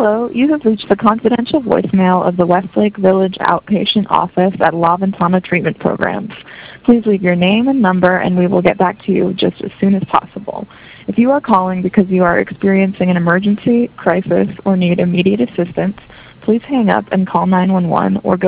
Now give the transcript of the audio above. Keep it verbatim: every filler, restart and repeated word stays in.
Hello, you have reached the confidential voicemail of the Westlake Village Outpatient Office at La Ventana Treatment Programs. Please leave your name and number and we will get back to you just as soon as possible. If you are calling because you are experiencing an emergency, crisis, or need immediate assistance, please hang up and call nine one one or go